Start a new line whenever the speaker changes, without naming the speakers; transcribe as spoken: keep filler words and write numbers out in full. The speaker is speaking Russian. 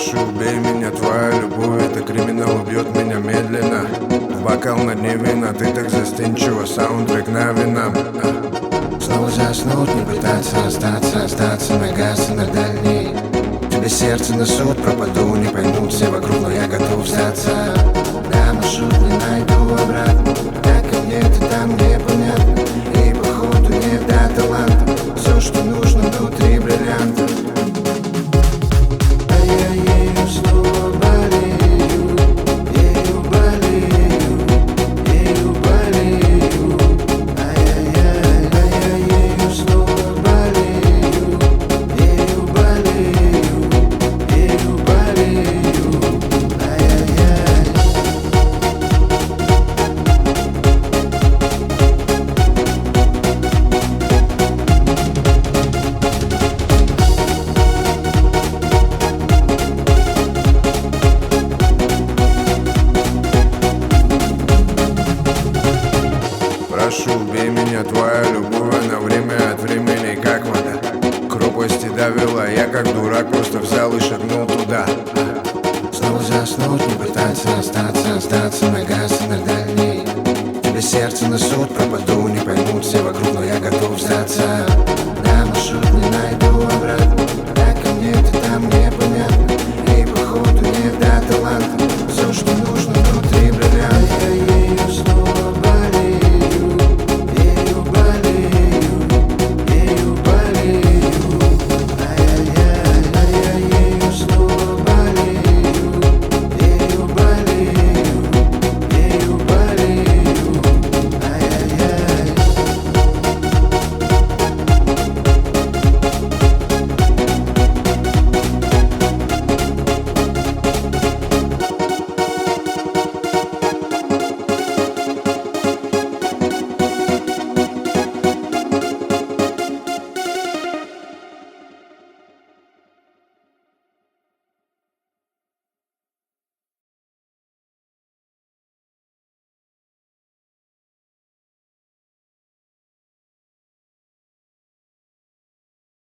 Прошу, убей меня, твоя любовь, это криминал, убьет меня медленно. Бокал на дне вина, ты так застенчиво, саундтрек на вина.
Снова заснуть, не пытаться остаться, остаться, нагаться на дальней. Тебе сердце на суд, пропаду, не поймут все вокруг, но я готов сдаться. Да, маршрут не найду обратно, так ко мне ты там непонятно. И походу не до таланта, все, что нужно внутри бриллианта. А я ею снова болею, ею болею, ею болею. Ай-яй-яй, а я ею снова болею, ею болею, ею болею. Ай-яй-яй.
Прошу, убей меня, твоя любовь, она время от времени как вода. К робости довела, я как дурак просто взял и шагнул туда.
Снова заснуть, не пытаться остаться, остаться, нагаться на дальней. Тебе сердце на суд, пропаду, не поймут все вокруг, но я готов сдаться. Да, маршрут не найду обратно, так ко мне ты там непонятно. И походу не до таланта, все, что нужно